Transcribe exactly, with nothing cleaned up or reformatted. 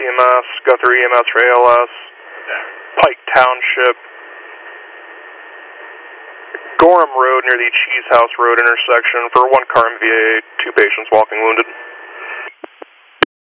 M S, Guthrie E M S for A L S, Pike Township, Gorham Road near the Cheese House Road intersection for one car M V A, two patients walking wounded.